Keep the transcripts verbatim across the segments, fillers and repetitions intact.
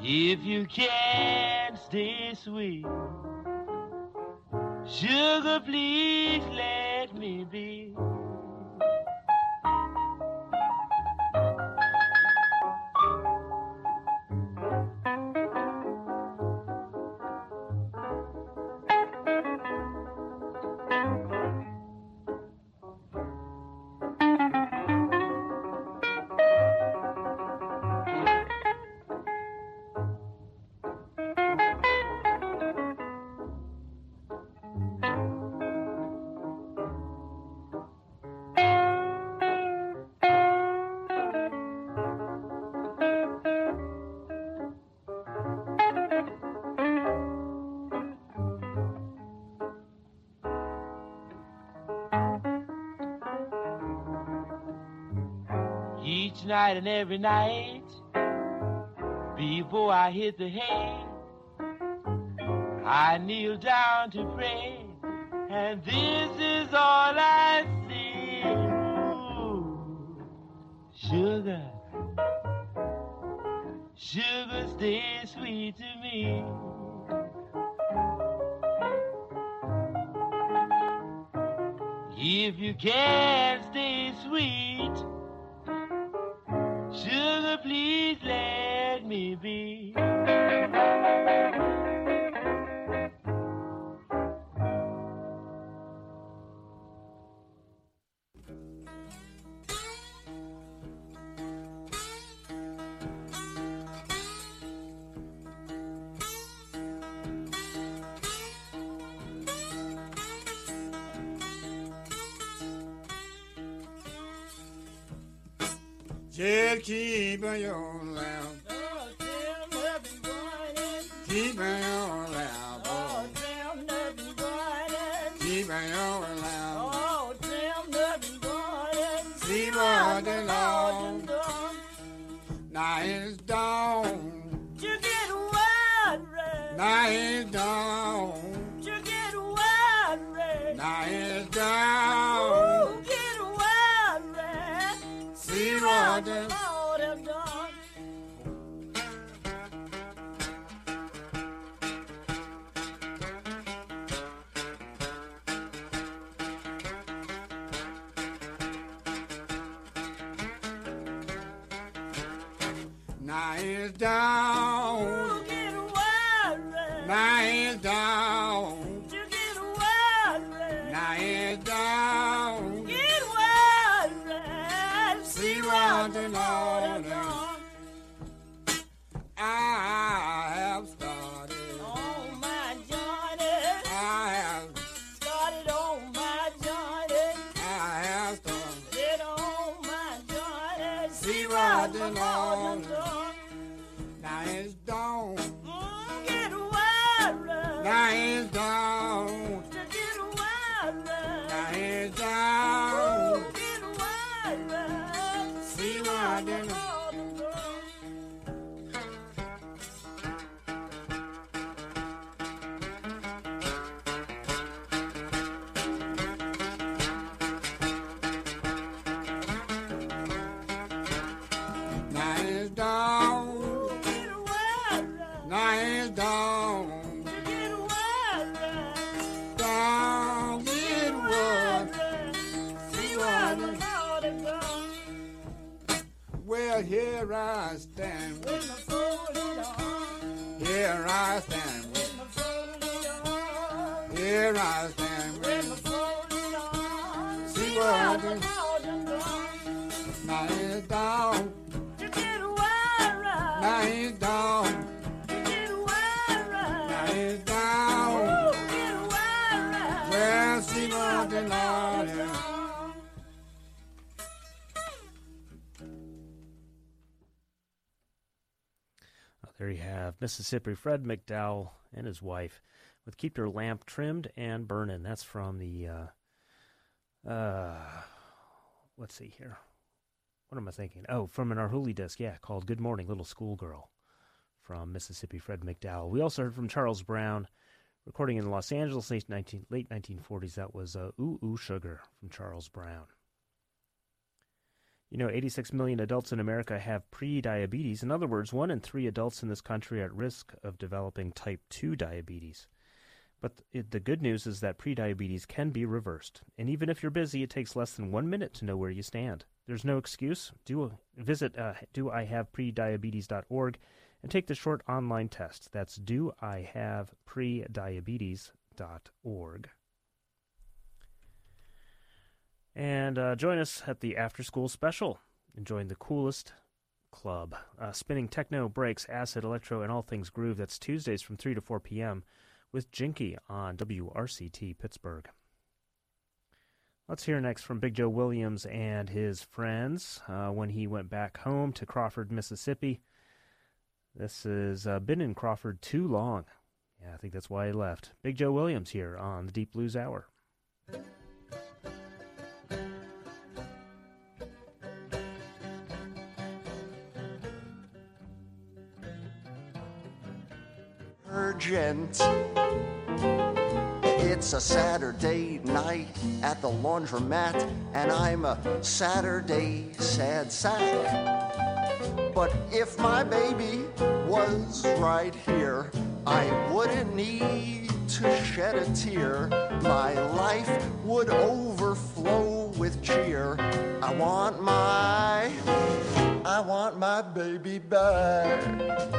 If you can't stay sweet, sugar, please let me be. Each night and every night, before I hit the hay, I kneel down to pray, and this is all I see. Ooh, sugar, sugar, stay sweet to me. If you can't stay sweet, sugar, please let me be. Just keep on your lamp. Keep on your lamp. Oh, keep on your lamp. Oh, see what the Lord done. Now it's dawn. You get wild red. Now it's dawn. You get wild red. Now it's dawn. Ooh, get wild red. See what the Lord have done. Now it's down. Ooh, get wild red. Now it's down. You get wild red. Now it's down. Get wild red. See what the Lord have has done. I have started. On my journey. I have, Started on my journey. I have started. Get on my journey. See what the my Lord has has done. Now it's dawn. Mm, get wild red. Now it's dawn. To get wild red. Now it's down. Ooh, get wild red. See what the Lord. Lord have done. Now it's dawn. Ooh, get wild red. Now it's dawn. To get wild red. Dawn. Get Wild what? red. See What what the the Lord have done. Well, here I stand. With my folded arms. Here I stand. With my folded arms. Here I stand. With my folded arms. See See what what the the- Lord have done. Now it's dawn. To get wild red. Now it's dawn. To get wild Now red. it's dawn. Ooh, get wild red. Well, see what the Lord have has done. Oh, there you have Mississippi Fred McDowell and his wife with Keep Your Lamp Trimmed and Burnin'. That's from the, uh, uh, let's see here. What am I thinking? Oh, from an Arhoolie disc, yeah, called Good Morning, Little Schoolgirl from Mississippi Fred McDowell. We also heard from Charles Brown, recording in Los Angeles, late, nineteen, late nineteen forties. That was uh, Ooh Ooh Sugar from Charles Brown. You know, eighty-six million adults in America have pre-diabetes. In other words, one in three adults in this country are at risk of developing type two diabetes. But it, the good news is that pre-diabetes can be reversed. And even if you're busy, it takes less than one minute to know where you stand. There's no excuse. Do Visit uh, do I have prediabetes dot org and take the short online test. That's do I have prediabetes dot org. And uh, join us at the After School Special. And join the coolest club. Uh, spinning techno, breaks, acid, electro, and all things groove. That's Tuesdays from three to four p.m. with Jinky on W R C T Pittsburgh. Let's hear next from Big Joe Williams and his friends uh, when he went back home to Crawford, Mississippi. This has uh, been in Crawford too long. Yeah, I think that's why he left. Big Joe Williams here on the Deep Blues Hour. Urgent. It's a Saturday night at the laundromat, and I'm a Saturday sad sack. But if my baby was right here, I wouldn't need to shed a tear. My life would overflow with cheer. I want my, I want my baby back.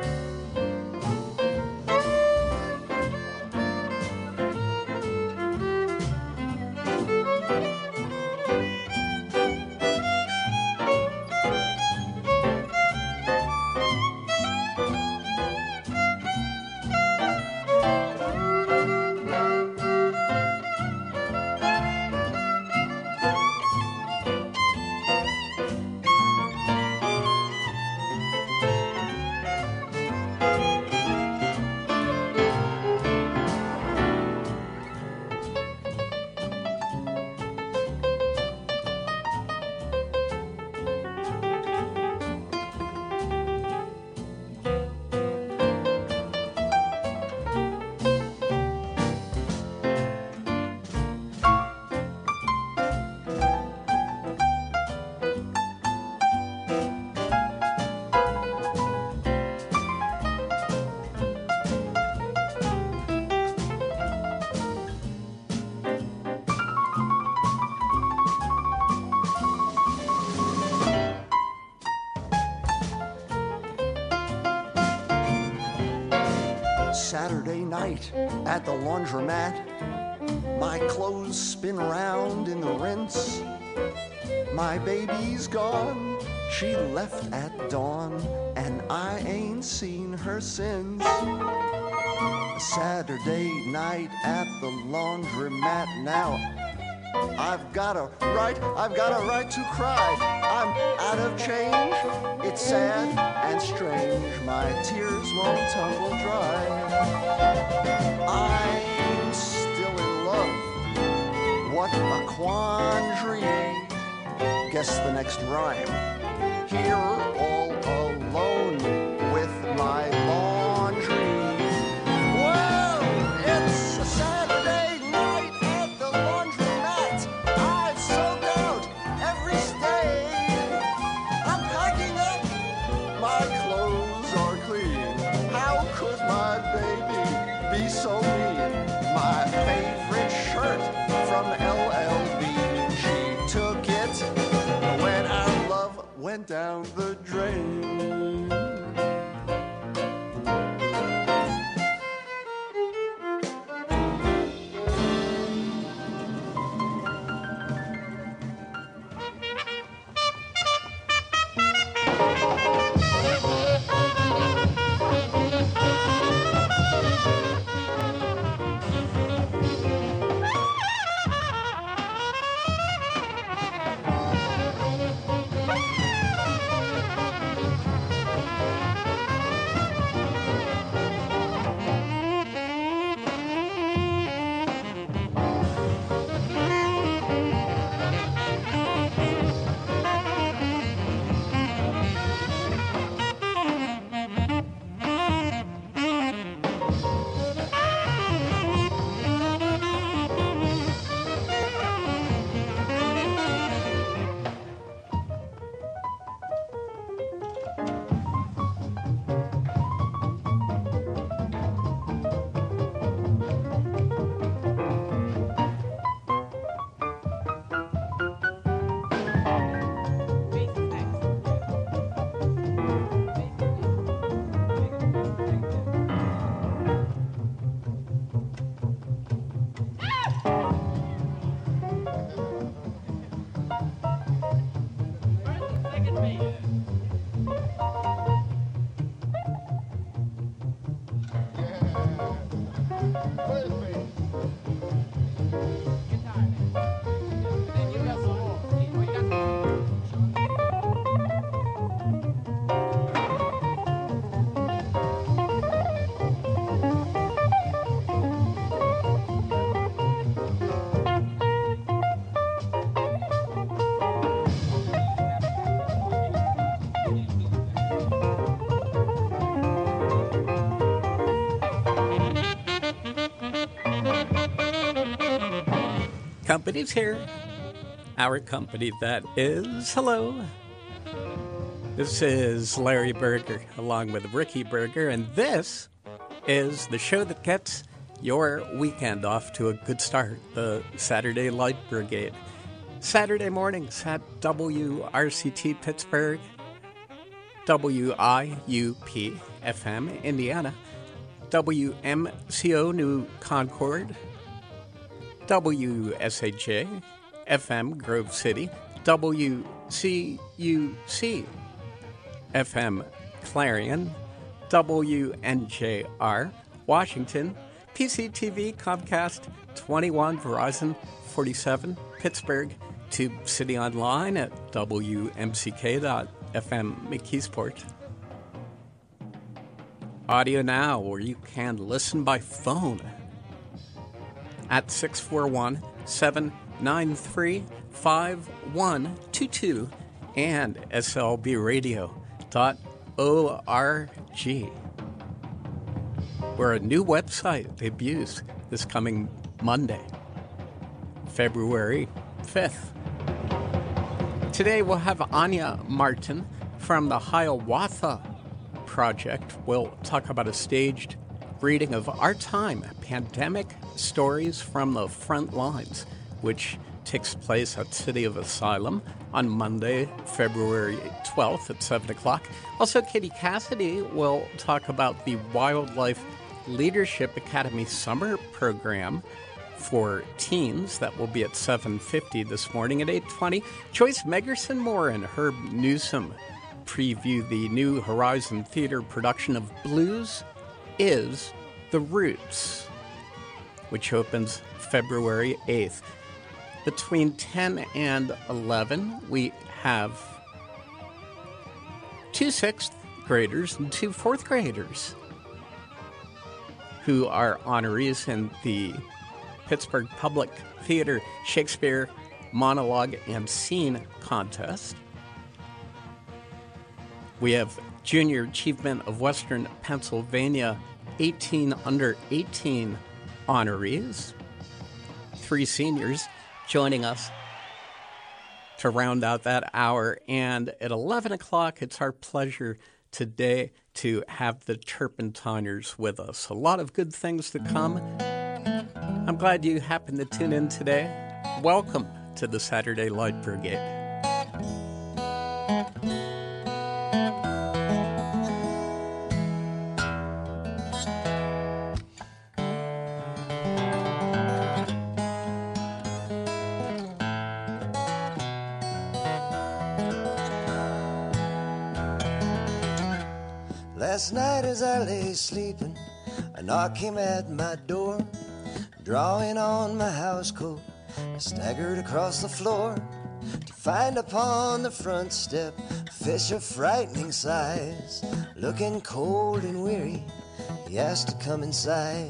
Saturday night at the laundromat, my clothes spin round in the rinse. My baby's gone, she left at dawn, and I ain't seen her since. A Saturday night at the laundromat now. I've got a right, I've got a right to cry. I'm out of change, it's sad and strange. My tears won't tumble dry. I'm still in love, what a quandary. Guess the next rhyme. Here all alone with my laundry. Well, it's a Saturday night at the laundromat. I've soaked out every stain. I'm packing up, my clothes are clean. How could my baby be so mean? My favorite shirt from L L Bean. She took it when our love went down the drain. Company's here. Our company, that is. Hello. This is Larry Berger along with Ricky Berger, and this is the show that gets your weekend off to a good start, the Saturday Light Brigade. Saturday mornings at W R C T Pittsburgh, W I U P F M Indiana, W M C O New Concord, W S H A F M Grove City, W C U C F M Clarion, W N J R Washington, P C T V Comcast twenty-one, Verizon forty-seven, Pittsburgh, Tube City Online at W M C K dot F M McKeesport. Audio Now, where you can listen by phone at six four one, seven nine three, five one two two and S L B radio dot org, where a new website debuts this coming Monday, February fifth. Today we'll have Anya Martin from the Hiawatha Project. We'll talk about a staged reading of Our Time, Pandemic Stories from the Front Lines, which takes place at City of Asylum on Monday, February twelfth at seven o'clock. Also, Katie Cassidy will talk about the Wildlife Leadership Academy Summer Program for teens. That will be at seven fifty this morning. At eight twenty, Joyce Megerson Moore and Herb Newsom preview the new Horizon Theater production of Blues is the Roots, which opens February eighth. Between ten and eleven, we have two sixth graders and two fourth graders who are honorees in the Pittsburgh Public Theater Shakespeare Monologue and Scene Contest. We have Junior Achievement of Western Pennsylvania eighteen under eighteen honorees. Three seniors joining us to round out that hour. And at eleven o'clock, it's our pleasure today to have the Turpentiners with us. A lot of good things to come. I'm glad you happened to tune in today. Welcome to the Saturday Light Brigade. Last night as I lay sleeping, a knock came at my door. Drawing on my house coat, I staggered across the floor to find upon the front step a fish of frightening size. Looking cold and weary, he asked to come inside.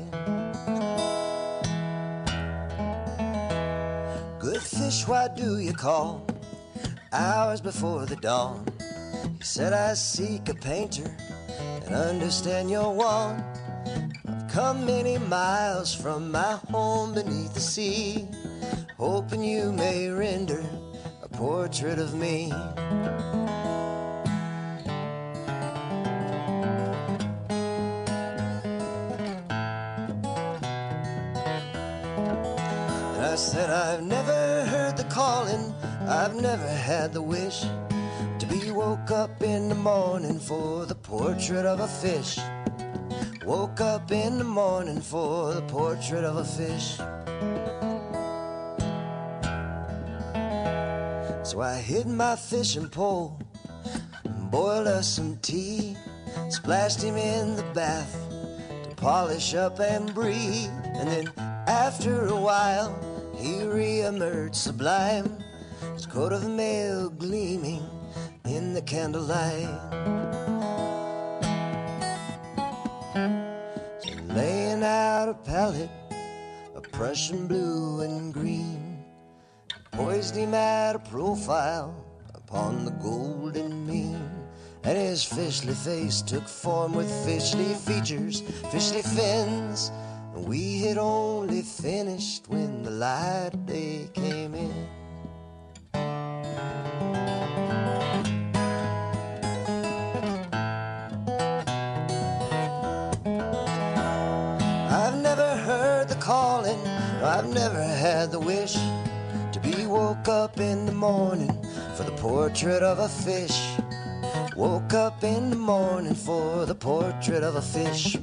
Good fish, why do you call hours before the dawn? He said, I seek a painter and understand your want. I've come many miles from my home beneath the sea, hoping you may render a portrait of me. And I said, I've never heard the calling, I've never had the wish to be woke up in the morning for the portrait of a fish. Woke up in the morning for the portrait of a fish. So I hid my fishing pole, boiled us some tea, splashed him in the bath to polish up and breathe. And then after a while, he re-emerged sublime, his coat of mail gleaming in the candlelight. So laying out a palette of Prussian blue and green, poised him at a profile upon the golden mean. And his fishly face took form with fishly features, fishly fins. And we had only finished when the light of day came in. I've never heard the calling, I've never had the wish to be woke up in the morning for the portrait of a fish. Woke up in the morning for the portrait of a fish.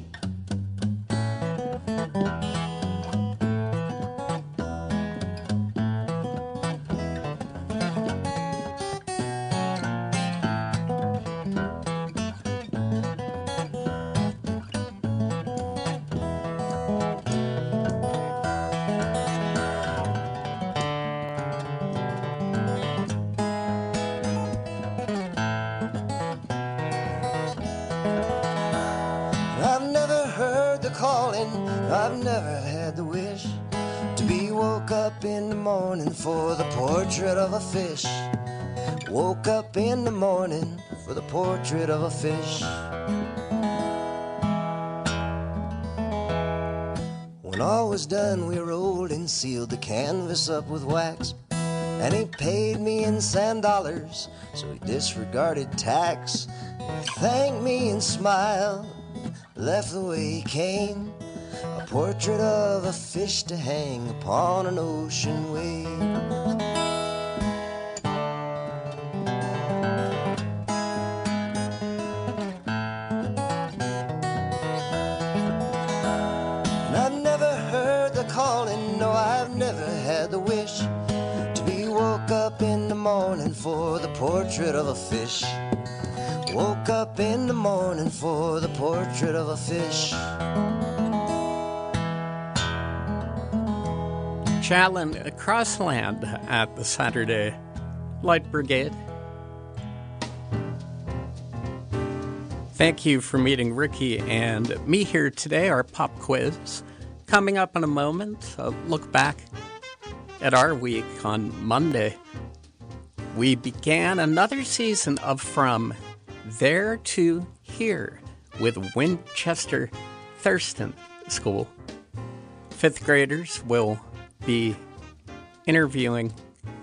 I've never had the wish to be woke up in the morning for the portrait of a fish. Woke up in the morning for the portrait of a fish. When all was done, we rolled and sealed the canvas up with wax. And he paid me in sand dollars, so he disregarded tax. He thanked me and smiled, left the way he came. A portrait of a fish to hang upon an ocean wave. And I've never heard the calling, no, I've never had the wish to be woke up in the morning for the portrait of a fish. Woke up in the morning for the portrait of a fish. Challen Crossland at the Saturday Light Brigade. Thank you for meeting Ricky and me here today. Our pop quiz coming up in a moment. A look back at our week on Monday. We began another season of From There to Here with Winchester Thurston School. Fifth graders will be interviewing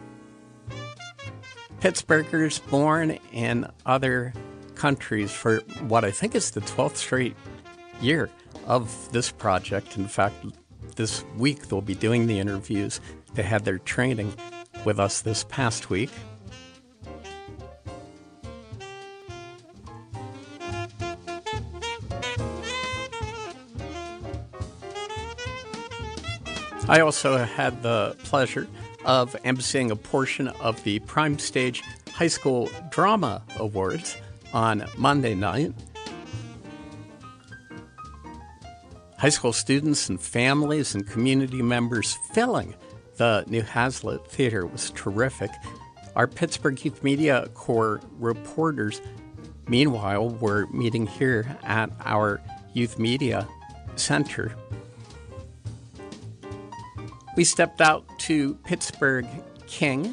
Pittsburghers born in other countries for what I think is the twelfth straight year of this project. In fact, this week they'll be doing the interviews. They had their training with us this past week. I also had the pleasure of emceeing a portion of the Prime Stage High School Drama Awards on Monday night. High school students and families and community members filling the New Hazlitt Theater was terrific. Our Pittsburgh Youth Media Corps reporters, meanwhile, were meeting here at our Youth Media Center. We stepped out to Pittsburgh King,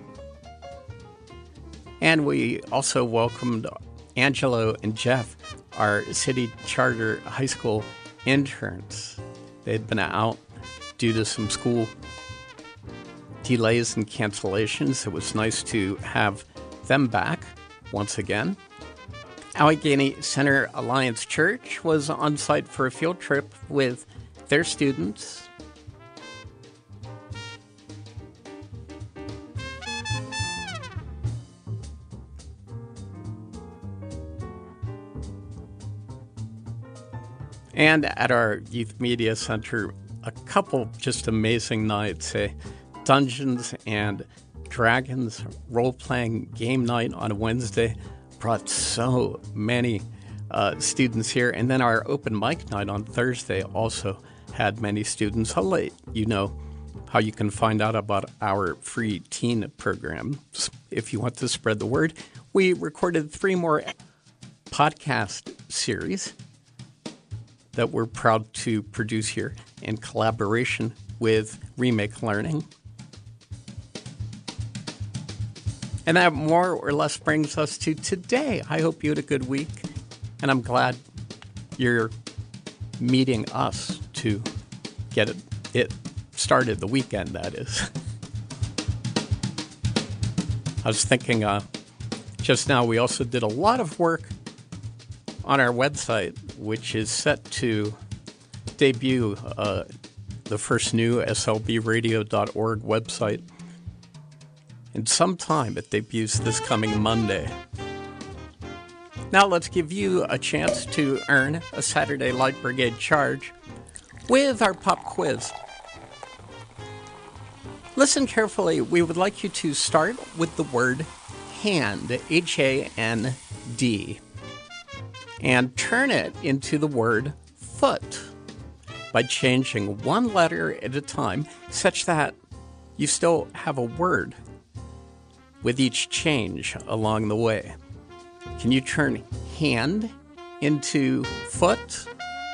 and we also welcomed Angelo and Jeff, our city charter high school interns. They'd been out due to some school delays and cancellations. It was nice to have them back once again. Allegheny Center Alliance Church was on site for a field trip with their students. And at our Youth Media Center, a couple just amazing nights, a Dungeons and Dragons role-playing game night on a Wednesday brought so many uh, students here. And then our open mic night on Thursday also had many students. I'll let you know how you can find out about our free teen programs if you want to spread the word. We recorded three more podcast series that we're proud to produce here in collaboration with Remake Learning. And that more or less brings us to today. I hope you had a good week, and I'm glad you're meeting us to get it, it started, the weekend, that is. I was thinking uh, just now we also did a lot of work on our website, which is set to debut uh, the first new S L B radio dot org website. And sometime it debuts this coming Monday. Now let's give you a chance to earn a Saturday Light Brigade charge with our pop quiz. Listen carefully. We would like you to start with the word hand, H A N D, and turn it into the word foot by changing one letter at a time such that you still have a word with each change along the way. Can you turn hand into foot?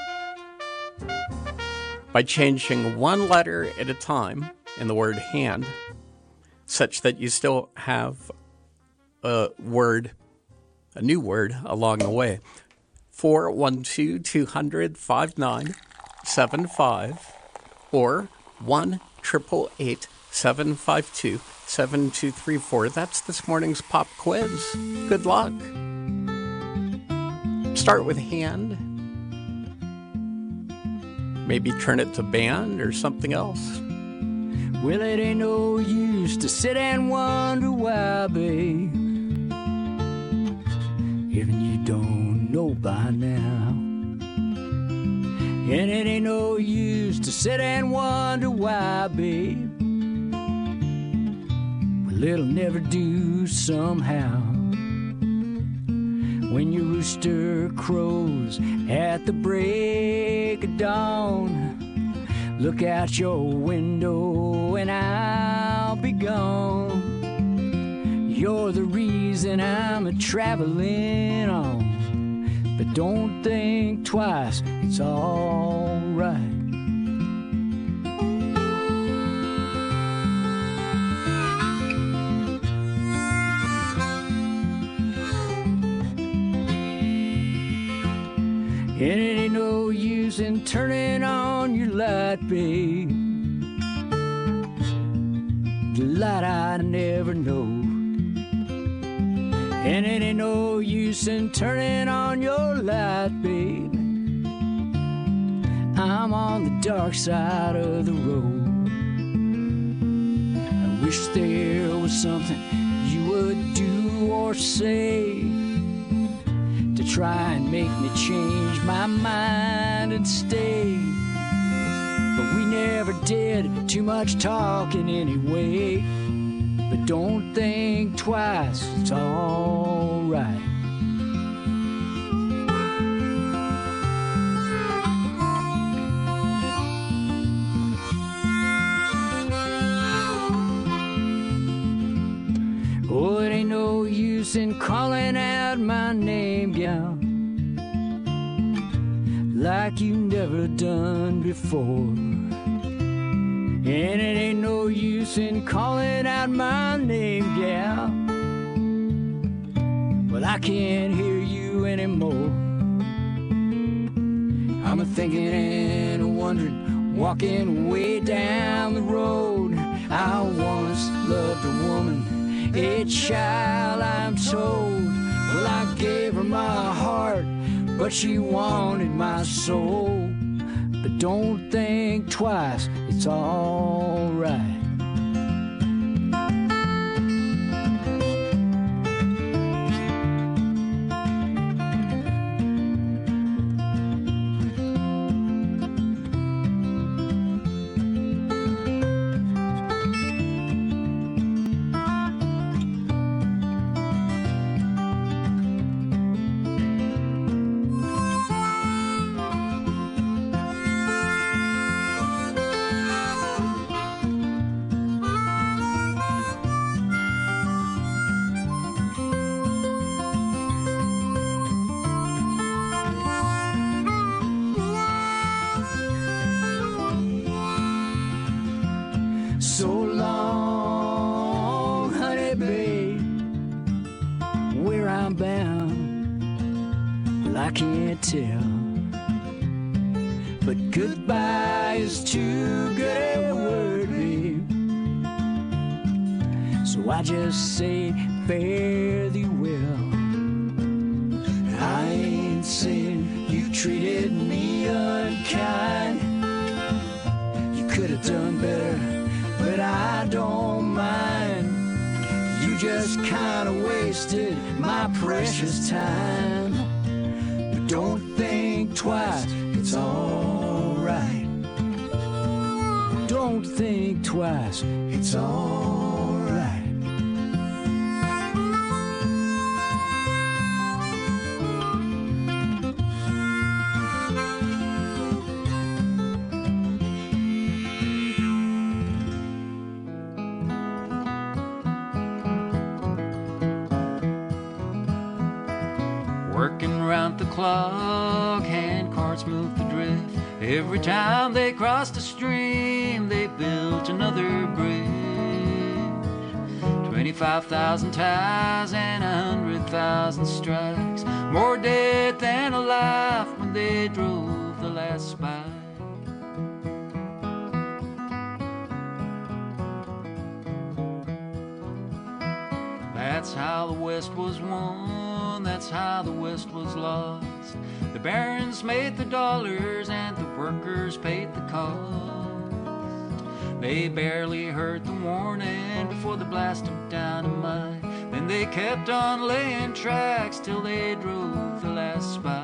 By changing one letter at a time in the word hand, such that you still have a word, a new word along the way. four one two, two hundred, five nine seven five or one eight eight eight, seven five two, seven two three four. That's this morning's pop quiz. Good luck. Start with hand. Maybe turn it to band or something else. Well, it ain't no use to sit and wonder why, babe, even you don't know by now. And it ain't no use to sit and wonder why, babe, well, it'll never do somehow. When your rooster crows at the break of dawn, look out your window and I'll be gone. You're the reason I'm a-traveling on, but don't think twice, it's all right. And it ain't no use in turning on your light, babe, the light I never knowed. And it ain't no use in turning on your light, babe, I'm on the dark side of the road. I wish there was something you would do or say to try and make me change my mind and stay. But we never did too much talking anyway. But don't think twice, it's all right. Oh, it ain't no use in calling out my name, gal, like you never done before. And it ain't no use in calling out my name, gal, well, I can't hear you anymore. I'm a-thinking and a-wondering, walking way down the road. I once loved a woman, a child, I'm told. Well, I gave her my heart, but she wanted my soul. But don't think twice, it's all right. can't tell. But goodbye is too good a word, babe. So I just say fare thee well. I ain't saying you treated me unkind. You could have done better, but I don't mind. You just kinda wasted my precious time. But don't think twice, it's alright. Don't think twice, it's alright. Working round the clock, hand carts move the drift. Every time they crossed a stream, they built another bridge. Twenty-five thousand ties and a hundred thousand strikes, more dead than alive when they drove the last spike. That's how the West was won, that's how the West was lost. The barons made the dollars and the workers paid the cost. They barely heard the warning before the blast of dynamite. Then they kept on laying tracks till they drove the last spike.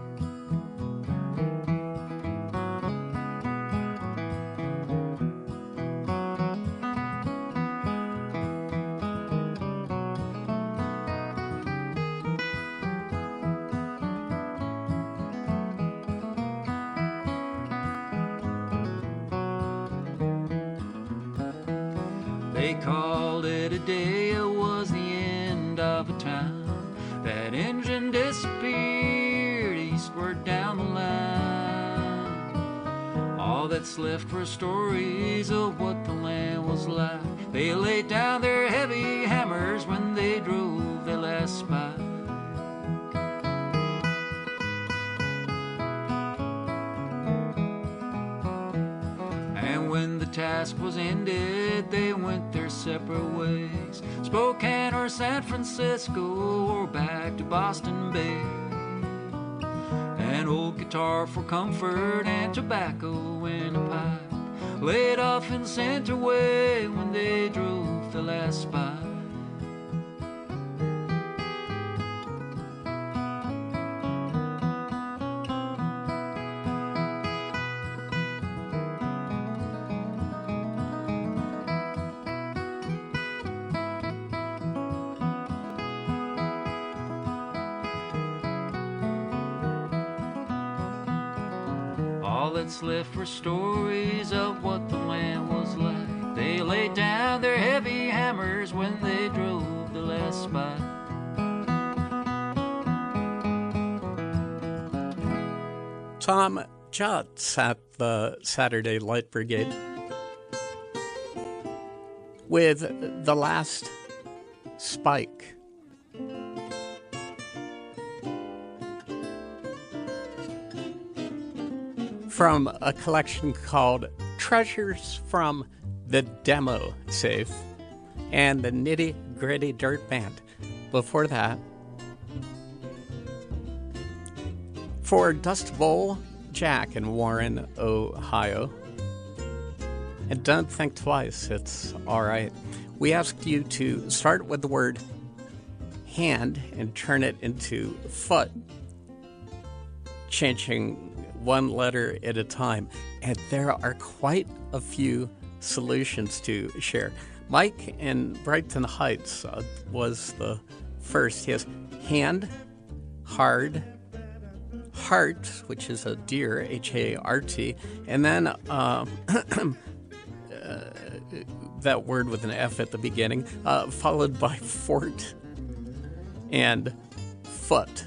They called it a day, it was the end of a town. That engine disappeared eastward down the line. All that's left were stories of what the land was like. They laid down their heavy hammers when they drove their last spike. And when the task was ended, they went their separate ways. Spokane or San Francisco or back to Boston Bay. An old guitar for comfort and tobacco in a pipe, laid off and sent away when they drove the last spike. All that's left were stories of what the land was like. They laid down their heavy hammers when they drove the last spike. Tom Jutz at the Saturday Light Brigade with The Last Spike. From a collection called Treasures from the Demo Safe and the Nitty Gritty Dirt Band. Before that, for Dust Bowl Jack in Warren, Ohio. And don't think twice, it's all right. We asked you to start with the word hand and turn it into foot, changing one letter at a time, and there are quite a few solutions to share. Mike in Brighton Heights uh, was the first. He has hand, hard, heart, which is a deer, H A R T, and then uh, uh, that word with an F at the beginning, uh, followed by fort and foot.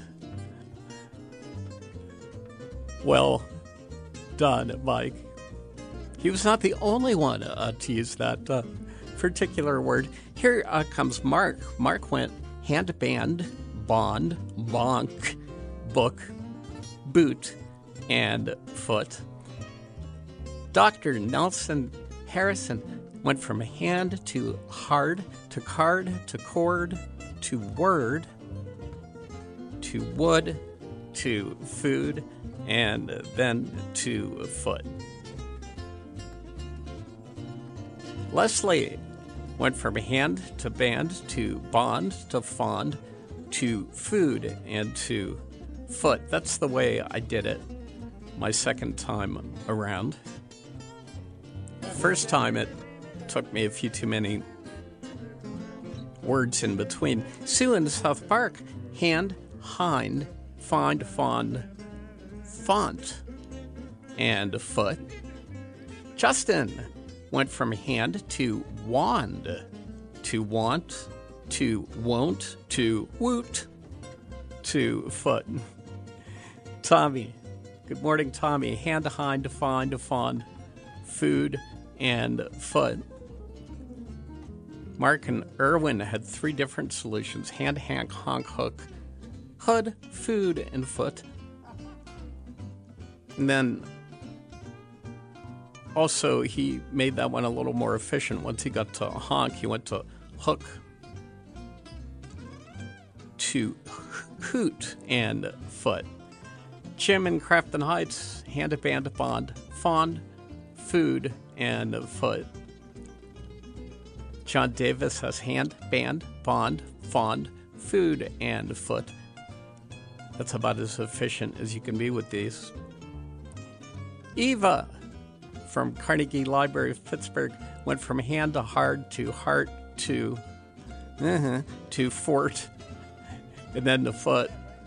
Well done, Mike. He was not the only one uh, to use that uh, particular word. Here uh, comes Mark. Mark went handband, bond, bonk, book, boot, and foot. Doctor Nelson Harrison went from hand to hard to card to cord to word to wood to food and then to foot. Leslie went from hand to band to bond to fond to food and to foot. That's the way I did it my second time around. First time it took me a few too many words in between. Sue in South Park, hand, hind, find, fond, font, and foot. Justin went from hand to wand, to want, to won't, to woot, to foot. Tommy, good morning, Tommy. Hand, hind, find, fond, food, and foot. Mark and Irwin had three different solutions: hand, hank, honk, hook, hood, food, and foot. And then also he made that one a little more efficient. Once he got to honk, he went to hook, to hoot, and foot. Jim in Crafton Heights, hand, band, bond, fond, food, and foot. John Davis has hand, band, bond, fond, food, and foot. That's about as efficient as you can be with these. Eva from Carnegie Library of Pittsburgh went from hand to hard to heart to uh-huh, to fort and then to foot.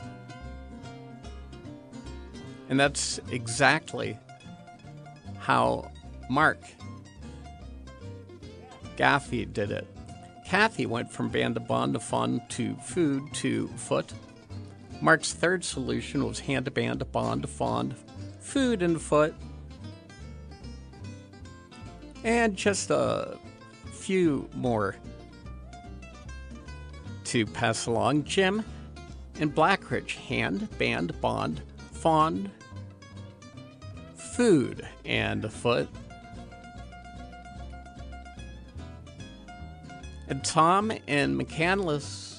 And that's exactly how Mark Gaffey did it. Kathy went from band to bond to fond to food to foot. Mark's third solution was hand to band to bond to fond, food and foot. And just a few more to pass along. Jim in Blackridge, hand, band, bond, fond, food, and foot. And Tom in McCandless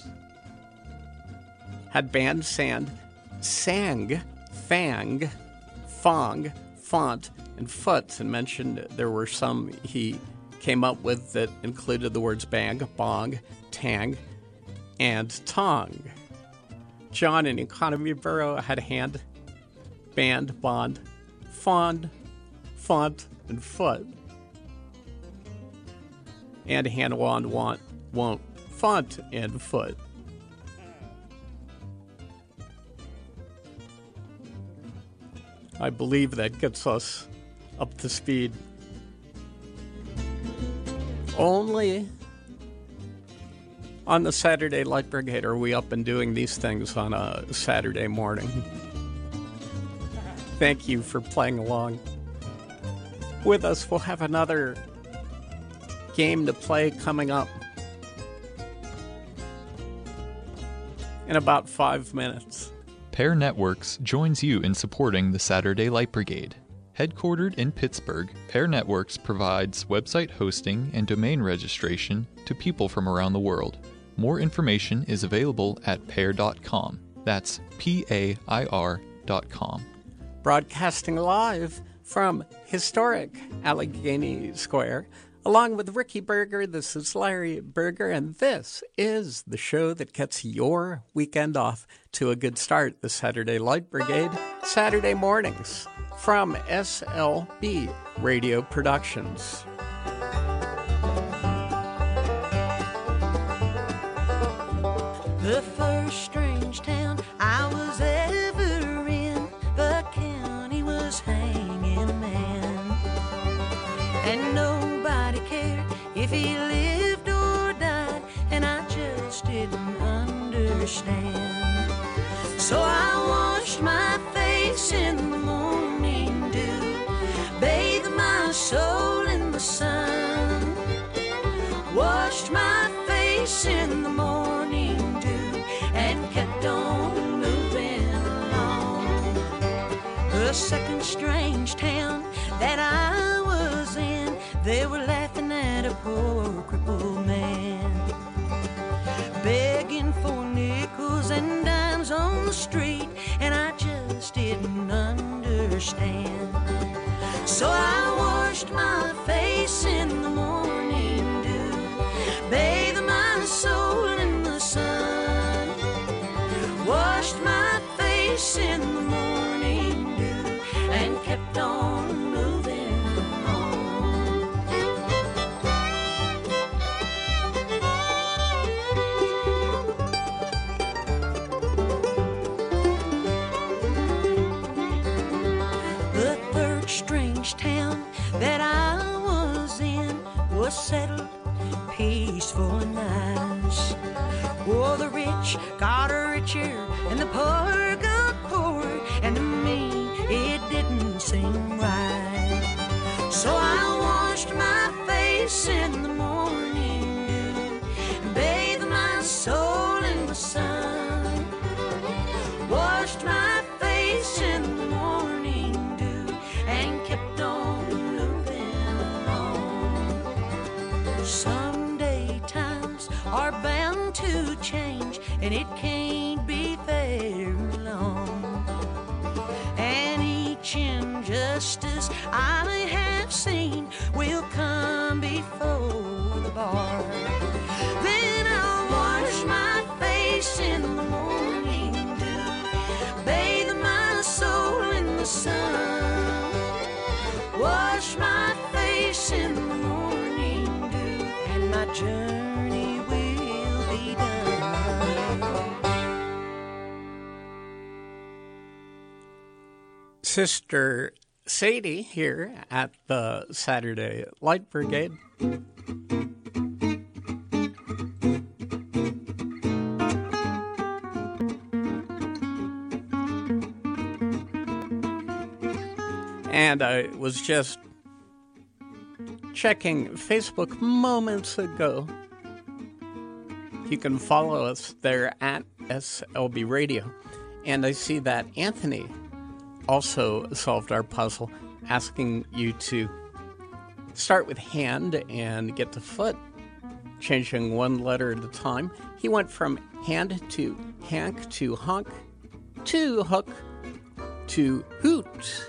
had band, sand, sang, fang, fong, font, and foot, and mentioned there were some he came up with that included the words bang, bong, tang, and tong. John in Economy Borough had hand, band, bond, fond, font, and foot. And hand, wand, want, won't, font, and foot. I believe that gets us up to speed. Only on the Saturday Light Brigade are we up and doing these things on a Saturday morning. Thank you for playing along with us. We'll have another game to play coming up in about five minutes. Pear Networks joins you in supporting the Saturday Light Brigade. Headquartered in Pittsburgh, Pear Networks provides website hosting and domain registration to people from around the world. More information is available at pair dot com. That's P A I R dot com. Broadcasting live from historic Allegheny Square, along with Ricky Berger, this is Larry Berger, and this is the show that gets your weekend off to a good start, the Saturday Light Brigade, Saturday mornings from S L B Radio Productions. The first strange town I was ever in, the county was hanging man, and nobody cared if he lived or died, and I just didn't understand. So I washed my face in the morning dew, bathed my soul in the sun, washed my face in the morning dew, and kept on moving along. The second strange town that I was in, they were laughing at a poor crippled man, begging for nickels and dimes on the street, and I just didn't understand. So I washed my face in the morning dew, bathed my soul in the sun, washed my face in the morning dew, and kept on moving on. The third strange town that I was in was settled, peaceful and nice. Oh, the rich got richer and the poor got poorer, and to me it didn't seem right. So I washed my face in the morning dew, bathed my soul in the sun, washed my face in the morning dew, and kept on moving on. Someday times are bound to change, and it can't be very long. And each injustice I may have seen will come before the bar. Then I'll wash my face in the morning dew, bathe my soul in the sun, wash my face in the morning dew, and my journey will be done. Sister Sadie here at the Saturday Light Brigade. And I was just checking Facebook moments ago. You can follow us there at S L B Radio. And I see that Anthony also solved our puzzle, asking you to start with hand and get to foot, changing one letter at a time. He went from hand to hank to hunk to hook to hoot,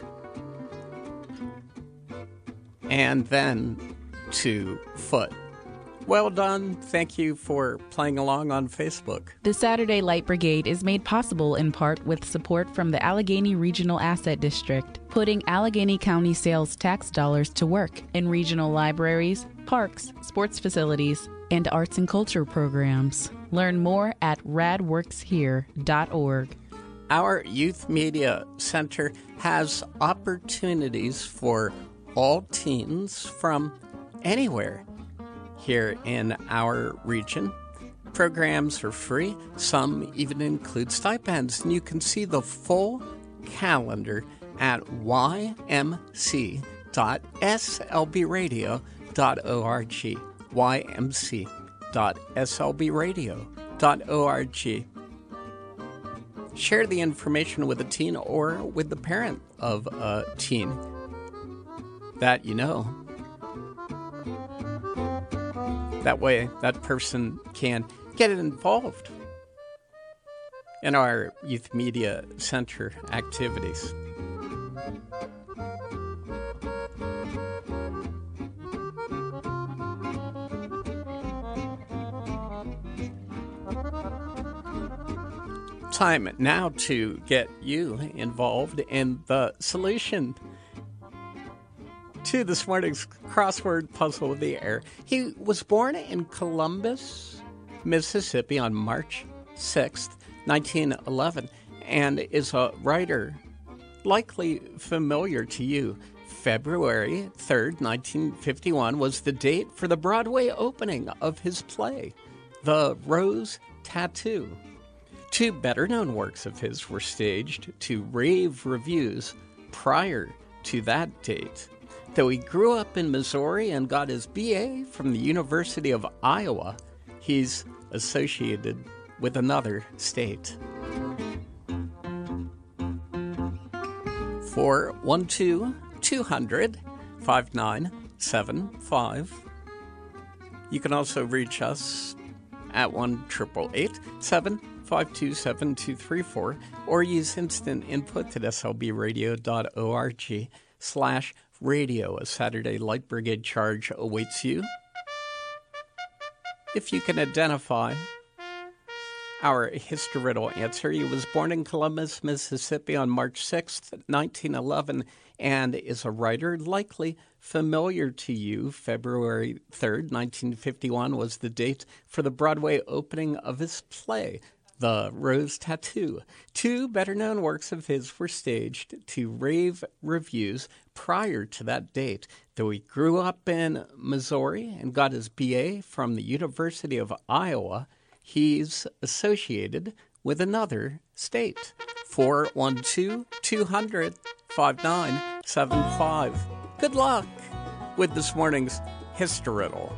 and then to foot. Well done. Thank you for playing along on Facebook. The Saturday Light Brigade is made possible in part with support from the Allegheny Regional Asset District, putting Allegheny County sales tax dollars to work in regional libraries, parks, sports facilities, and arts and culture programs. Learn more at rad works here dot org. Our Youth Media Center has opportunities for all teens from anywhere here in our region. Programs are free. Some even include stipends. And you can see the full calendar at y m c dot s l b radio dot org. y m c dot s l b radio dot org. Share the information with a teen or with the parent of a teen that you know. That way, that person can get involved in our Youth Media Center activities. Time now to get you involved in the solution to this morning's crossword puzzle of the air. He was born in Columbus, Mississippi on March sixth, nineteen eleven, and is a writer likely familiar to you. February third, nineteen fifty-one was the date for the Broadway opening of his play, The Rose Tattoo. Two better-known works of his were staged to rave reviews prior to that date. Though he grew up in Missouri and got his B A from the University of Iowa, he's associated with another state. four one two, two hundred, five nine seven five. You can also reach us at one eight eight eight, seven five two seven, two three four or use instant input at slbradio.org slash radio. A Saturday Light Brigade charge awaits you. If you can identify our history riddle answer, he was born in Columbus, Mississippi on March sixth, nineteen eleven, and is a writer likely familiar to you. February third, nineteen fifty-one was the date for the Broadway opening of his play, The Rose Tattoo. Two better-known works of his were staged to rave reviews prior to that date. Though he grew up in Missouri and got his B A from the University of Iowa, he's associated with another state. four one two, two hundred, five nine seven five. Good luck with this morning's History Riddle.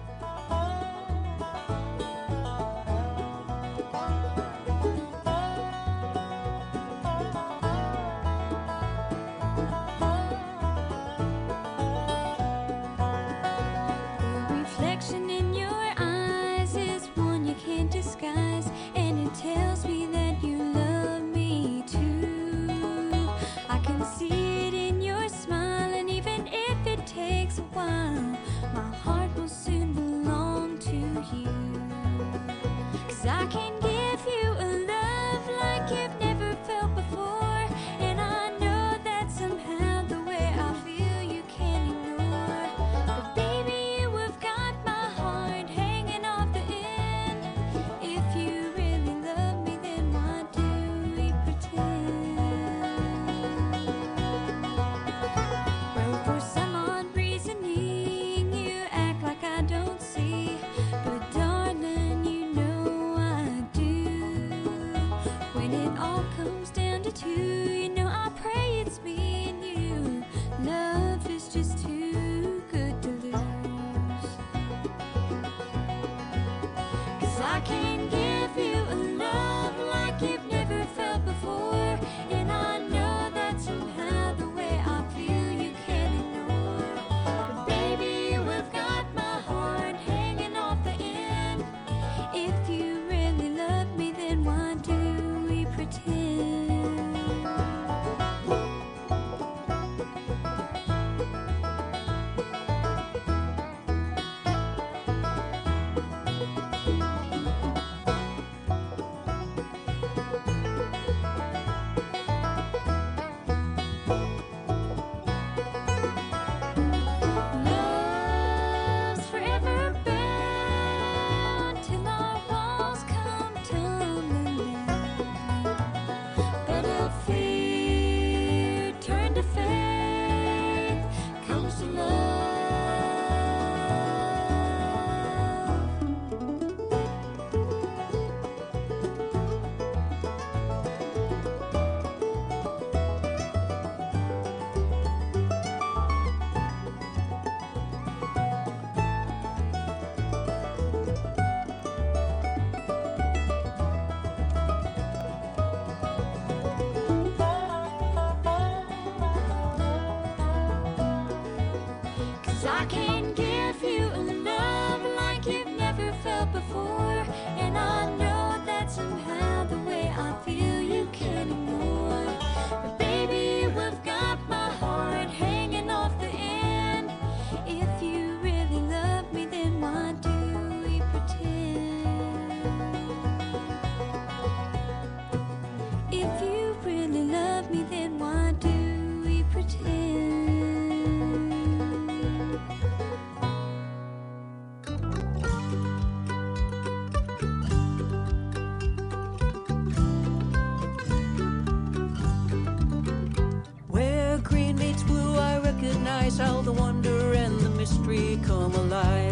How the wonder and the mystery come alive.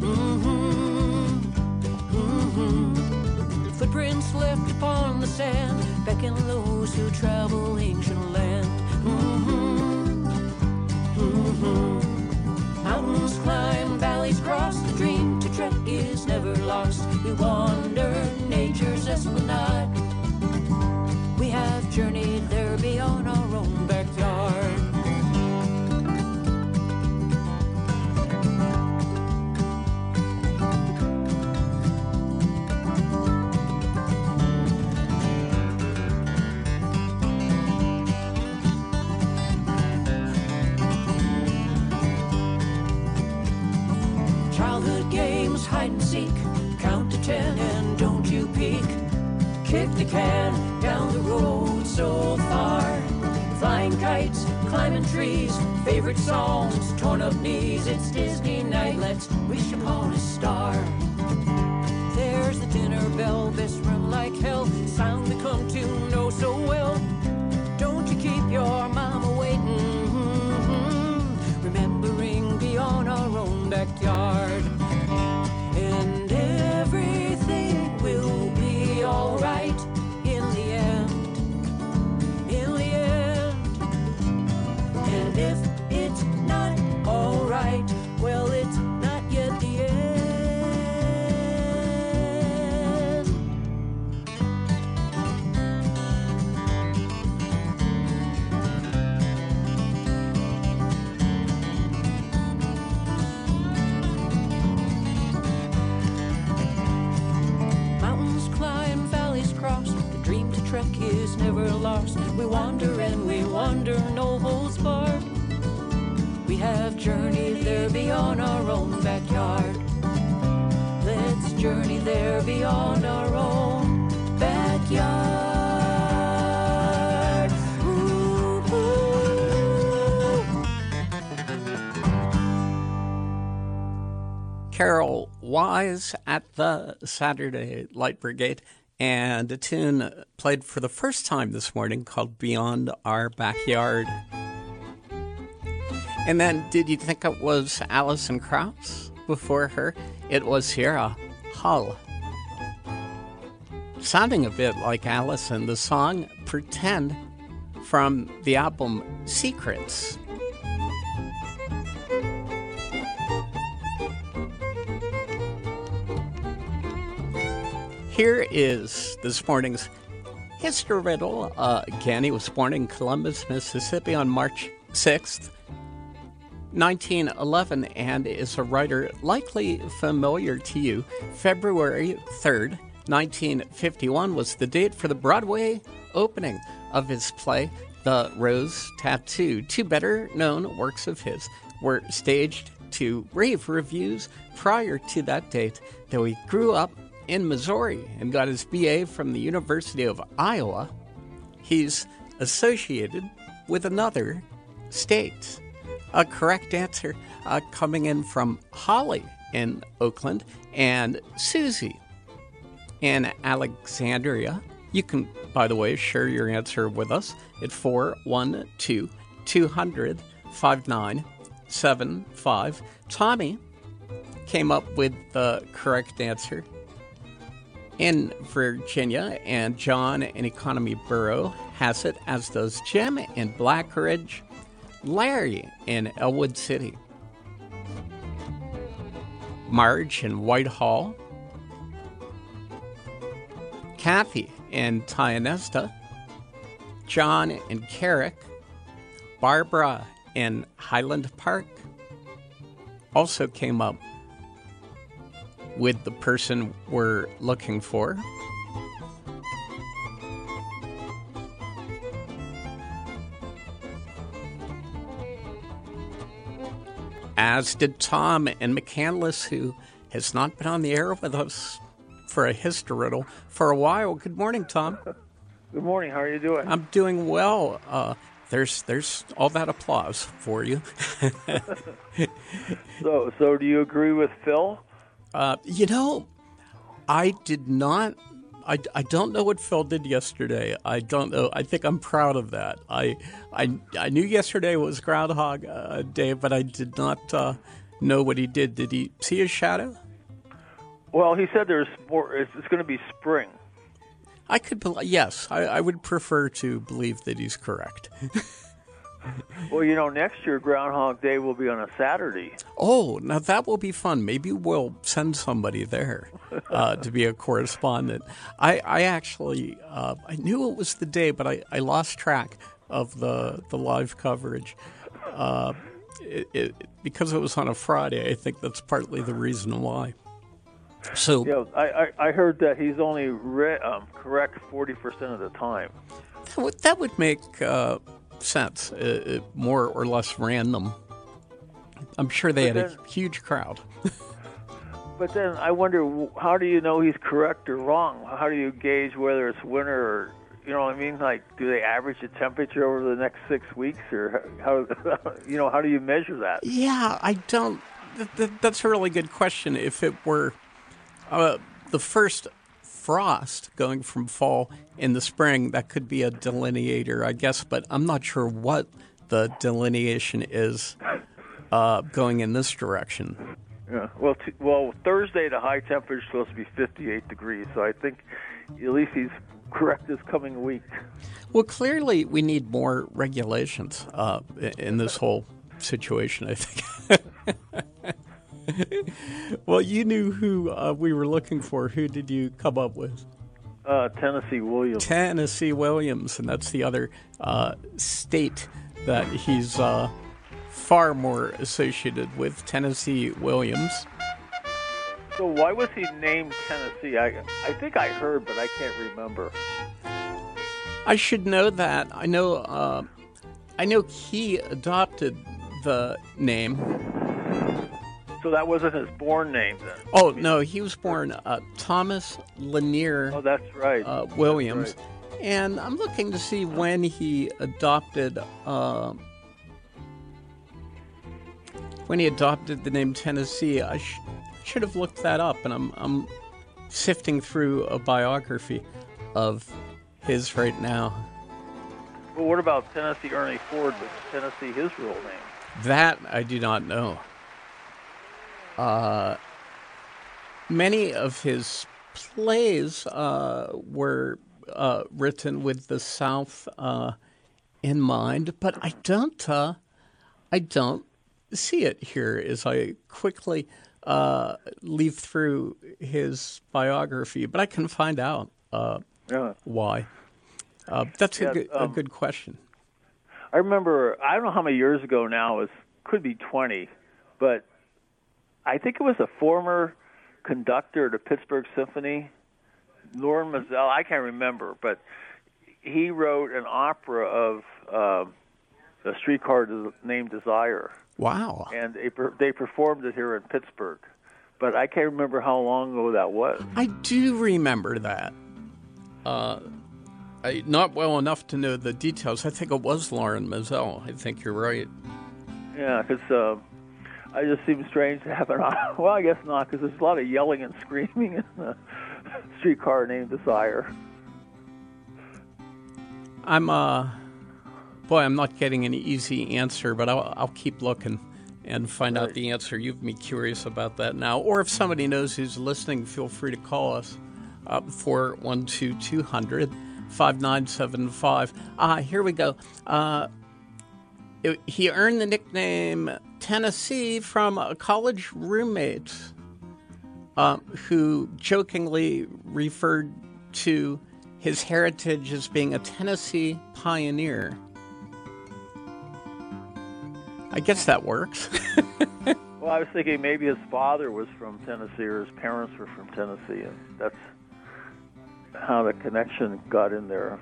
Mm-hmm. Mm-hmm. Footprints left upon the sand beckon those who travel ancient land. Mm-hmm. Mm-hmm. Mountains climb, valleys cross, the dream to trek is never lost. We wander nature's esplanade. We have journeyed there beyond our own backyard. games, hide and seek, count to ten and don't you peek. Kick the can down the road so far. Flying kites, climbing trees, favorite songs, torn up knees. It's Disney night, let's wish upon a star. There's the dinner bell, best run like hell, sound to come to know so well. Don't you keep your mama waiting, mm-hmm. Remembering beyond our own backyard. And everything will be alright in the end, in the end. And if it's not alright, well, it's not yet the end. Trek is never lost. We wander and we wander, no holds barred. We have journeyed there beyond our own backyard. Let's journey there beyond our own backyard. Ooh, ooh. Carol Wise at the Saturday Light Brigade. And a tune played for the first time this morning called Beyond Our Backyard. And then, did you think it was Alison Krauss before her? It was Sierra Hull. Sounding a bit like Alison, the song Pretend from the album Secrets. Here is this morning's history riddle. Uh, again, he was born in Columbus, Mississippi on March sixth, nineteen eleven, and is a writer likely familiar to you. February third, nineteen fifty-one was the date for the Broadway opening of his play, The Rose Tattoo. Two better-known works of his were staged to rave reviews prior to that date, though he grew up in Missouri and got his B A from the University of Iowa. He's associated with another state. A correct answer uh, coming in from Holly in Oakland and Susie in Alexandria. You can, by the way, share your answer with us at four one two, two hundred, five nine seven five. Tommy came up with the correct answer in Virginia, and John in Economy Borough has it, as does Jim in Black Ridge, Larry in Elwood City, Marge in Whitehall, Kathy in Tionesta, John in Carrick, Barbara in Highland Park also came up with the person we're looking for. As did Tom in McCandless, who has not been on the air with us for a history riddle for a while. Good morning, Tom. Good morning. How are you doing? I'm doing well. Uh, there's there's all that applause for you. so so do you agree with Phil? Uh, you know, I did not, I, I don't know what Phil did yesterday. I don't know. I think I'm proud of that. I I, I knew yesterday was Groundhog uh, Day, but I did not uh, know what he did. Did he see his shadow? Well, he said there's more, it's, it's going to be spring. I could, yes, I, I would prefer to believe that he's correct. Well, you know, next year Groundhog Day will be on a Saturday. Oh, now that will be fun. Maybe we'll send somebody there uh, to be a correspondent. I, I actually, uh, I knew it was the day, but I, I lost track of the, the live coverage. Uh, it, it, because it was on a Friday, I think that's partly the reason why. So, yeah, I, I, I heard that he's only re- um, correct forty percent of the time. That would, that would make uh, sense, uh, more or less random. I'm sure they but had then, a huge crowd. But then I wonder, how do you know he's correct or wrong? How do you gauge whether it's winter or, you know what I mean? Like, do they average the temperature over the next six weeks, or how, you know, how do you measure that? Yeah, I don't. Th- th- that's a really good question. If it were uh, the first frost going from fall in the spring, that could be a delineator, I guess. But I'm not sure what the delineation is uh, going in this direction. Yeah. Well, t- well, Thursday the high temperature is supposed to be fifty-eight degrees, so I think at least he's correct this coming week. Well, clearly we need more regulations uh, in this whole situation, I think. Well, you knew who uh, we were looking for. Who did you come up with? Uh, Tennessee Williams. Tennessee Williams, and that's the other uh, state that he's uh, far more associated with, Tennessee Williams. So why was he named Tennessee? I I think I heard, but I can't remember. I should know that. I know. Uh, I know he adopted the name. So that wasn't his born name then? Oh no, he was born uh, Thomas Lanier. Oh, that's right. Uh, Williams, that's right. And I'm looking to see when he adopted. Uh, when he adopted the name Tennessee, I sh- should have looked that up, and I'm I'm sifting through a biography of his right now. Well, what about Tennessee Ernie Ford? Was Tennessee his real name? That I do not know. Uh, many of his plays uh, were uh, written with the South uh, in mind, but I don't. Uh, I don't see it here as I quickly uh, leaf through his biography, but I can find out uh, yeah. why. Uh, that's yeah, a, good, um, a good question. I remember, I don't know how many years ago now, it could be twenty, but I think it was a former conductor of the Pittsburgh Symphony, Loren Mazel, I can't remember, but he wrote an opera of uh, A Streetcar Named Desire. Wow. And they, they performed it here in Pittsburgh, but I can't remember how long ago that was. I do remember that. Uh, I, not well enough to know the details. I think it was Loren Mazel. I think you're right. Yeah, because uh, it just seems strange to have an opera. Well, I guess not, because there's a lot of yelling and screaming in the Streetcar Named Desire. I'm, uh, boy, I'm not getting an easy answer, but I'll, I'll keep looking and find right. out the answer. You've me curious about that now. Or if somebody knows who's listening, feel free to call us up four one two, two hundred, five nine seven five. Ah, here we go. Uh, it, he earned the nickname Tennessee from a college roommate uh, who jokingly referred to his heritage as being a Tennessee pioneer. I guess that works. Well, I was thinking maybe his father was from Tennessee or his parents were from Tennessee, and that's how the connection got in there.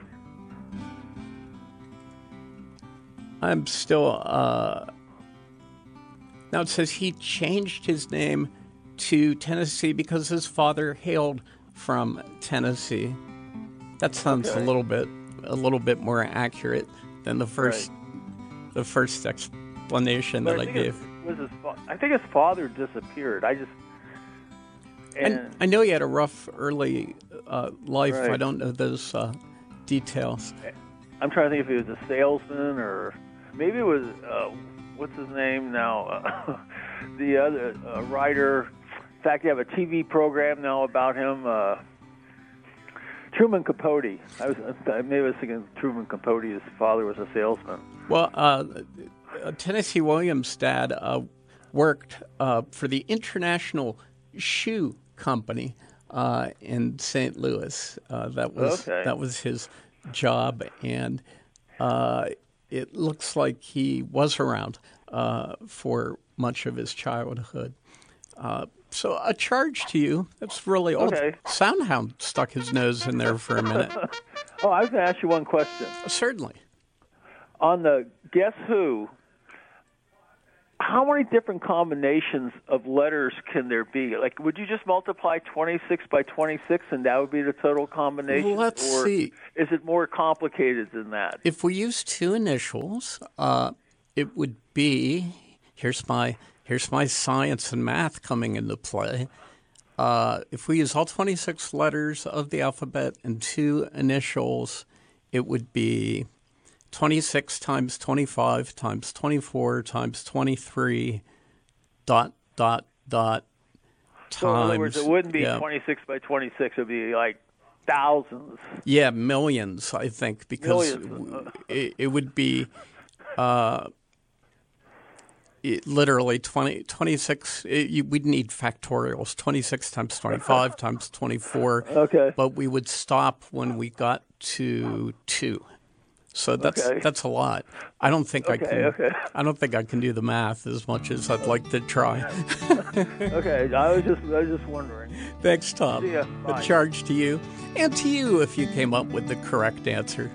I'm still... Uh... Now it says he changed his name to Tennessee because his father hailed from Tennessee. That sounds okay. a little bit a little bit more accurate than the first right. the first explanation but that I, I gave. Was his fa- I think his father disappeared. I just and I, I know he had a rough early uh, life. Right. I don't know those uh, details. I'm trying to think if he was a salesman or maybe it was uh, what's his name now? Uh, the other uh, writer. In fact, you have a T V program now about him. Uh, Truman Capote. I was maybe I was thinking Truman Capote. His father was a salesman. Well, uh, Tennessee Williams' dad uh, worked uh, for the International Shoe Company uh, in Saint Louis. Uh, that was okay. that was his job, and uh, it looks like he was around uh, for much of his childhood. Uh, So a charge to you. That's really old. Okay. Soundhound stuck his nose in there for a minute. Oh, I was going to ask you one question. Certainly. On the Guess Who, how many different combinations of letters can there be? Like, would you just multiply twenty-six by twenty-six and that would be the total combination? Let's or see. Is it more complicated than that? If we use two initials, uh, it would be, here's my, here's my science and math coming into play. Uh, if we use all twenty-six letters of the alphabet and two initials, it would be twenty-six times twenty-five times twenty-four times twenty-three dot, dot, dot, times. So in other words, it wouldn't be yeah. twenty-six by twenty-six. It would be like thousands. Yeah, millions, I think, because Millions. it, it would be uh, it, literally twenty, twenty-six. It, you, we'd need factorials, twenty-six times twenty-five times twenty-four. Okay. But we would stop when we got to two. So that's Okay. that's a lot. I don't think I Okay, can. okay. I don't think I can do the math as much as I'd like to try. Okay, I was just I was just wondering. Thanks, Tom. See ya. A Bye. charge to you, and to you if you came up with the correct answer.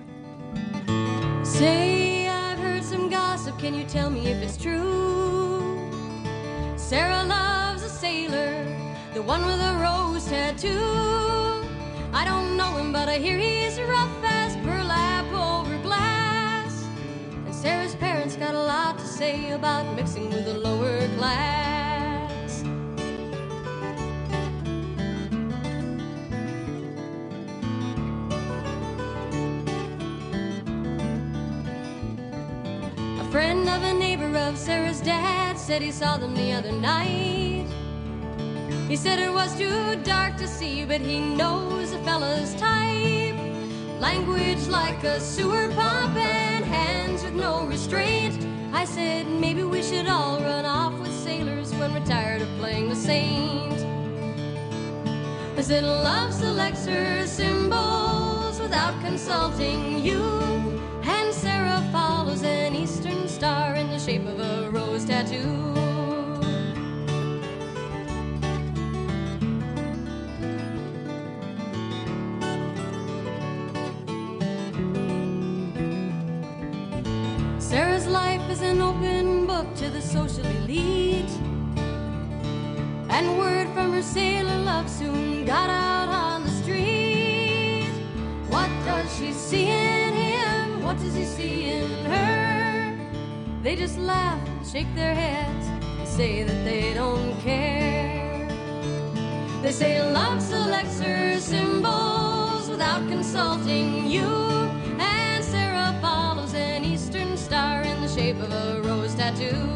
Say I've heard some gossip, can you tell me if it's true? Sarah loves a sailor, the one with a rose tattoo. I don't know him, but I hear he's rough as burlap over glass. And Sarah's parents got a lot to say about mixing with the lower class. A friend of a neighbor of Sarah's dad said he saw them the other night. He said it was too dark to see, but he knows a fella's type. Language like a sewer pump and hands with no restraint. I said maybe we should all run off with sailors when we're tired of playing the saint. I said love selects her symbols without consulting you. And Sarah follows an eastern star in the shape of a rose tattoo. Sarah's life is an open book to the social elite. And word from her sailor love soon got out on the street. What does she see in him? What does he see in her? They just laugh, shake their heads, and say that they don't care. They say love selects her symbols without consulting you. And Sarah follows an eastern star in the shape of a rose tattoo.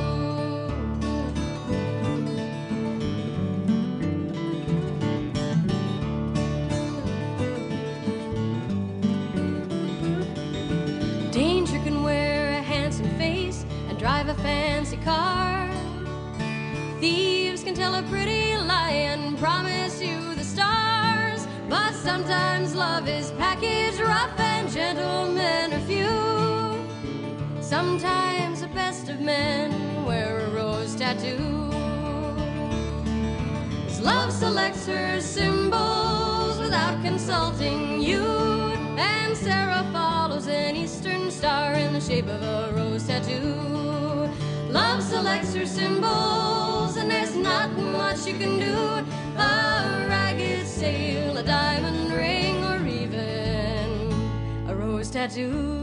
Danger can wear a handsome face and drive a fancy car. Thieves can tell a pretty lie and promise you the stars. But sometimes love is packaged rough and gentlemen are few. Sometimes the best of men wear a rose tattoo. As love selects her symbols without consulting you. And Sarah follows an eastern star in the shape of a rose tattoo. Love selects her symbols and there's not much you can do. A ragged sail, a diamond ring, or even a rose tattoo.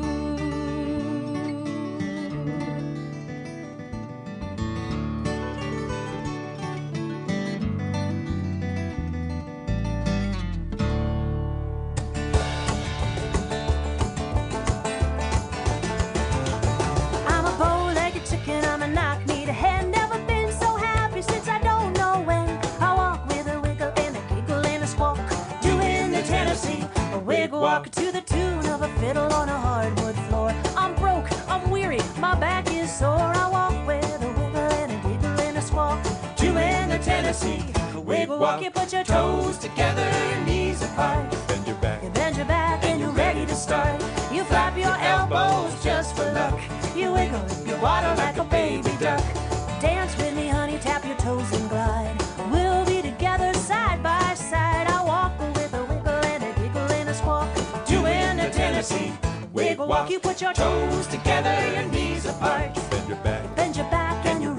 I'm a bow-legged chicken, I'm a knock-kneed hen. Never been so happy since I don't know when. I walk with a wiggle and a giggle and a squawk, doing the Tennessee, a wig walk to the tune of a fiddle on a hardwood floor. I'm broke, I'm weary, my back is sore. I walk with a wiggle and a giggle and a squawk, doing the Tennessee, a wig walk. You put your toes together, your knees apart, Bend your back. you bend your back and you're ready to start. You flap your elbows just for luck. You wiggle, you waddle like a baby duck. Dance with me, honey, tap your toes and glide. We'll be together side by side. I walk with a wiggle and a giggle and a squawk, doing the Tennessee wiggle walk. You put your toes together, your knees apart, Bend your back. bend your back and you're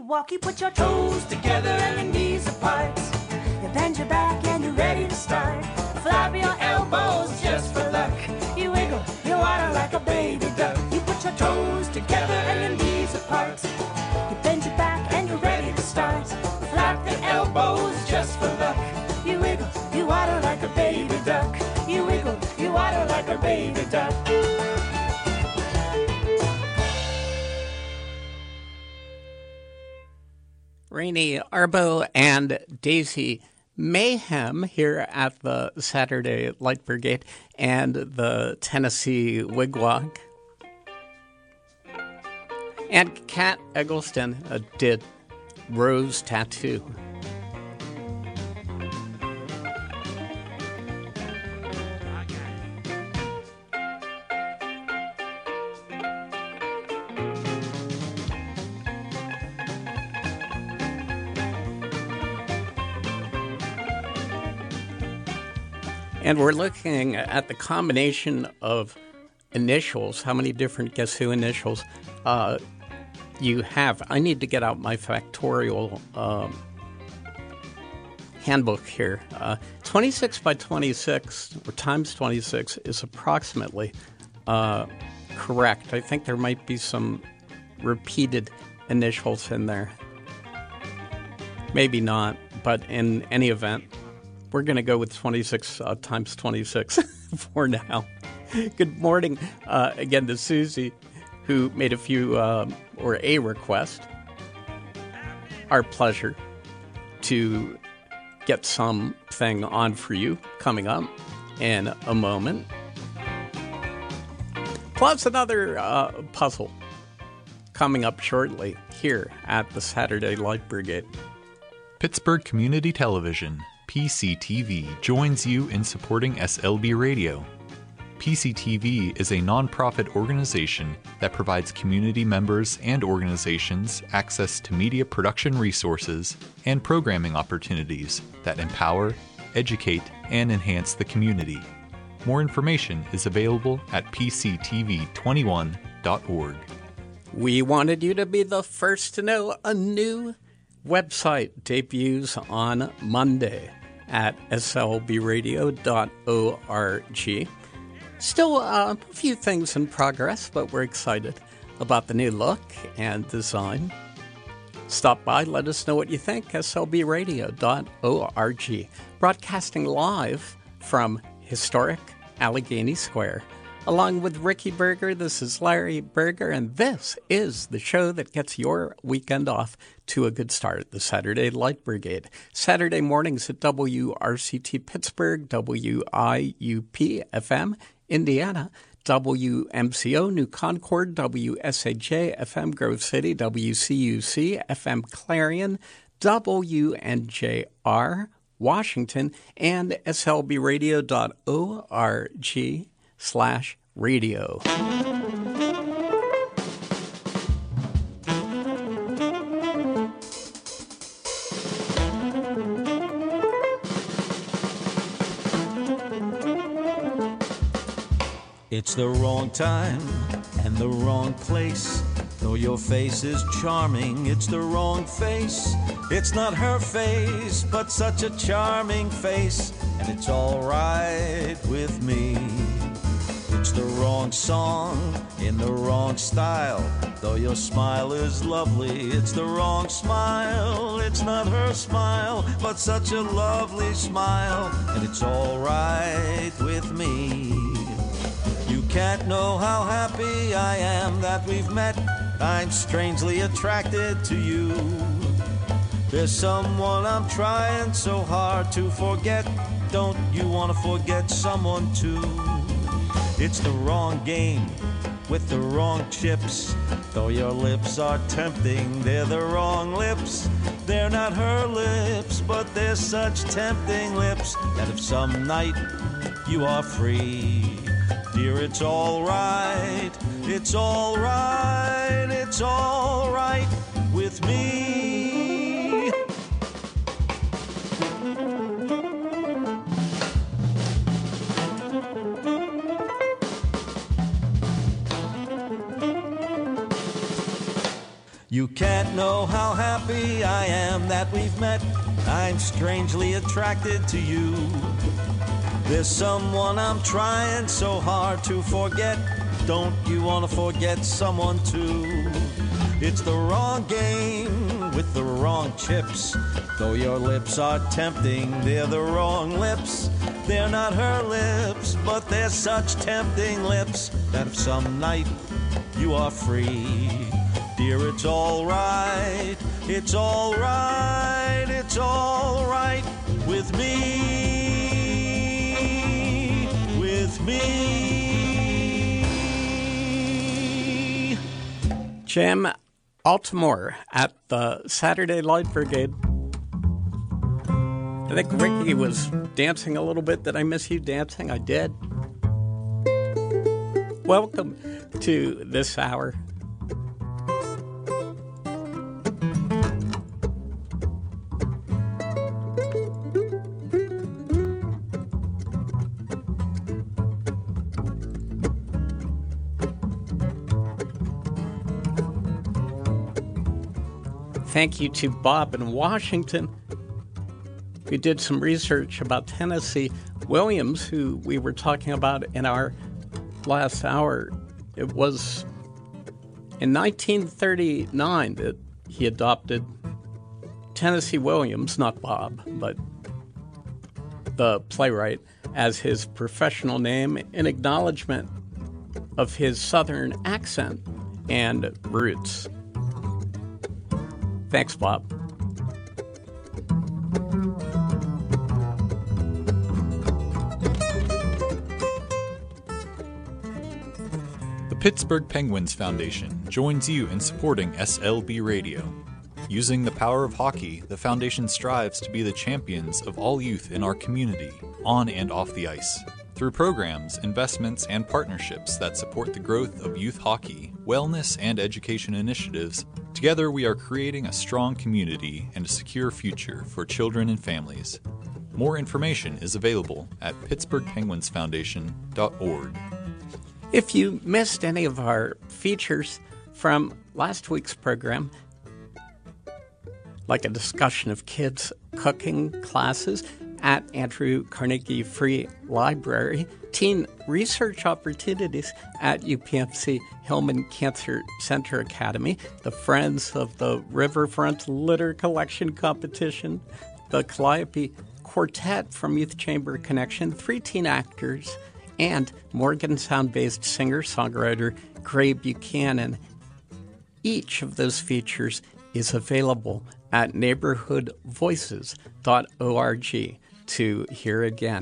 walk, you put your toes together and your knees apart. You bend your back and you're ready to start. Flap your elbows just for luck. You wiggle, you waddle like a baby duck. You put your toes together and your knees apart. You bend your back and you're ready to start. Flap the elbows just for luck. You wiggle, you waddle like a baby duck. You wiggle, you waddle like a baby duck. Rainy Arbo and Daisy Mayhem here at the Saturday Light Brigade and the Tennessee Wigwag. And Kat Eggleston uh, did Rose Tattoo. And we're looking at the combination of initials, how many different Guess Who initials uh, you have. I need to get out my factorial um, handbook here. Uh, twenty-six by twenty-six, or times twenty-six, is approximately uh, correct. I think there might be some repeated initials in there. Maybe not, but in any event, we're going to go with twenty-six uh, times twenty-six for now. Good morning uh, again to Susie, who made a few, uh, or a request. Our pleasure to get something on for you coming up in a moment. Plus another uh, puzzle coming up shortly here at the Saturday Light Brigade. Pittsburgh Community Television, P C T V, joins you in supporting S L B Radio. P C T V is a nonprofit organization that provides community members and organizations access to media production resources and programming opportunities that empower, educate, and enhance the community. More information is available at p c t v twenty-one dot org. We wanted you to be the first to know a new website debuts on Monday at s l b radio dot org. Still uh, a few things in progress, but we're excited about the new look and design. Stop by, let us know what you think, s l b radio dot org. Broadcasting live from historic Allegheny Square. Along with Ricky Berger, this is Larry Berger, and this is the show that gets your weekend off to a good start, the Saturday Light Brigade. Saturday mornings at W R C T Pittsburgh, W I U P F M, Indiana, W M C O New Concord, W S A J F M Grove City, W C U C F M Clarion, W N J R Washington, and s l b radio dot org slash radio. It's the wrong time and the wrong place. Though your face is charming, it's the wrong face. It's not her face, but such a charming face, and it's all right with me. It's the wrong song in the wrong style. Though your smile is lovely, it's the wrong smile. It's not her smile, but such a lovely smile, and it's all right with me. You can't know how happy I am that we've met. I'm strangely attracted to you. There's someone I'm trying so hard to forget. Don't you want to forget someone too? It's the wrong game with the wrong chips. Though your lips are tempting, they're the wrong lips. They're not her lips, but they're such tempting lips that if some night you are free, dear, it's all right, it's all right, it's all right with me. You can't know how happy I am that we've met. I'm strangely attracted to you. There's someone I'm trying so hard to forget. Don't you want to forget someone too? It's the wrong game with the wrong chips. Though your lips are tempting, they're the wrong lips. They're not her lips, but they're such tempting lips that if some night you are free, dear, it's all right, it's all right, it's all right with me, with me. Jim Altimore at the Saturday Light Brigade. I think Ricky was dancing a little bit. Did I miss you dancing? I did. Welcome to this hour. Thank you to Bob in Washington. We did some research about Tennessee Williams, who we were talking about in our last hour. It was in nineteen thirty-nine that he adopted Tennessee Williams, not Bob, but the playwright, as his professional name in acknowledgement of his Southern accent and roots. Thanks, Bob. The Pittsburgh Penguins Foundation joins you in supporting S L B Radio. Using the power of hockey, the foundation strives to be the champions of all youth in our community, on and off the ice. Through programs, investments, and partnerships that support the growth of youth hockey, wellness, and education initiatives, together we are creating a strong community and a secure future for children and families. More information is available at pittsburgh penguins foundation dot org. If you missed any of our features from last week's program, like a discussion of kids' cooking classes at Andrew Carnegie Free Library, teen research opportunities at U P M C Hillman Cancer Center Academy, the Friends of the Riverfront Litter Collection Competition, the Calliope Quartet from Youth Chamber Connection, three teen actors, and Morgantown-based singer-songwriter Gray Buchanan. Each of those features is available at neighborhood voices dot org to hear again.